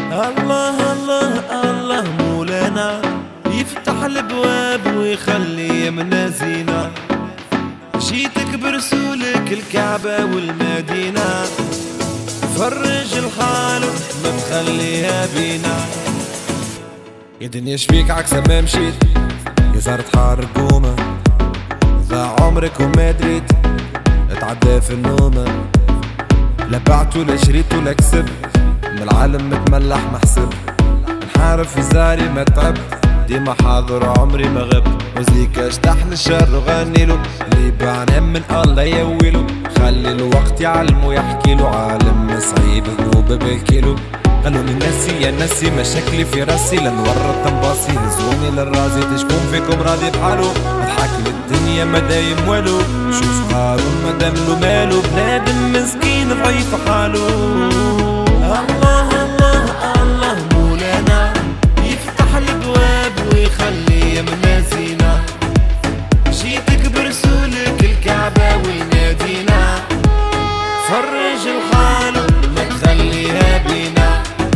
الله الله الله مولانا يفتح الابواب ويخلي يمنا زينة. جيتك برسولك الكعبة والمدينة، فرج الحال ما تخليها بينا. يا دنيا شبيك عكس ما مشيت، يا زهرة حار قومة ضاع عمرك وما دريت، اتعدى في النومة لا بعت ولا شريت ولا كسبت، من العالم متملح محسب، نحارب في زاري ما تعبت، ديما حاضر عمري ما غبت. وزيك اشتحل الشر وغنيلو، اللي باع من الله يويلو، خلي الوقت يعلمو يحكيلو، عالم صعيب ذنوب بالكيلو. قالولي ناسي يا ناسي مشاكلي في راسي، لنورط تنباصي هزوني للرازي، تشكون فيكم راضي بحالو، اضحك للدنيا ما دايم والو، شوف قارون ما دام له مالو، بنادم مسكين ضعيف حالو. الله الله الله مولانا يفتح الابواب ويخلي يمنا زينة. جيتك برسولك الكعبة والمدينة، فرج الحال ما تخليها بينا.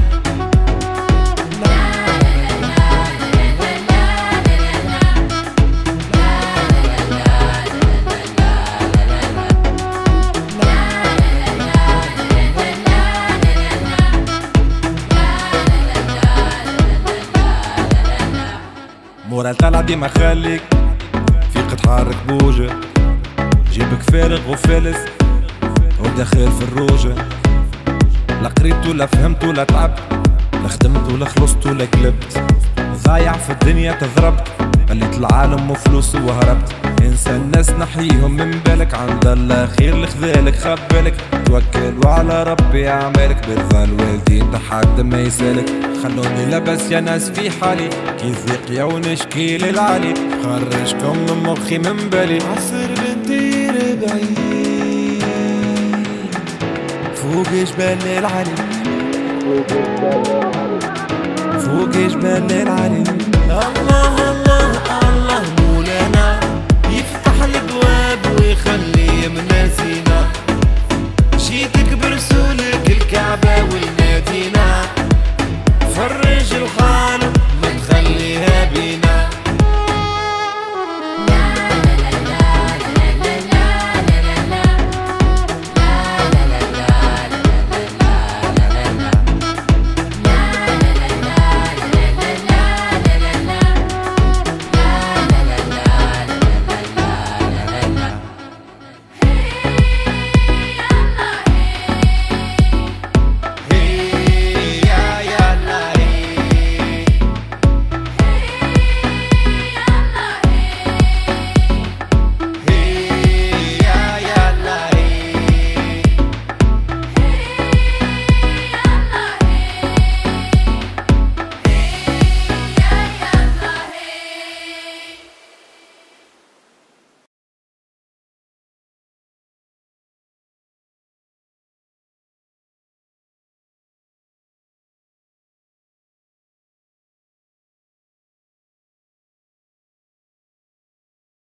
مورال طالع ديما خليك فيق تحرك بوجه، جيبك فارغ وفالس وداخل في الروجة، لا قريت ولا فهمت ولا تعبت، لا خدمت ولا خلصت ولا قلبت، ضايع في الدنيا تضربت، خليت العالم وفلوس وهربت. انسى الناس نحيهم من بالك، عند الله خير لخذالك خبالك، توكل وعلى ربي اعمالك، برضا الوالدين تحد ما يسالك. خلوني لبس يا ناس في حالي، كي ضيق يا ونشكي للعالي، خرجكم من مخي من بالي. عصر بنطير بعيد فوق جبال العلي، فوق جبال العلي. الله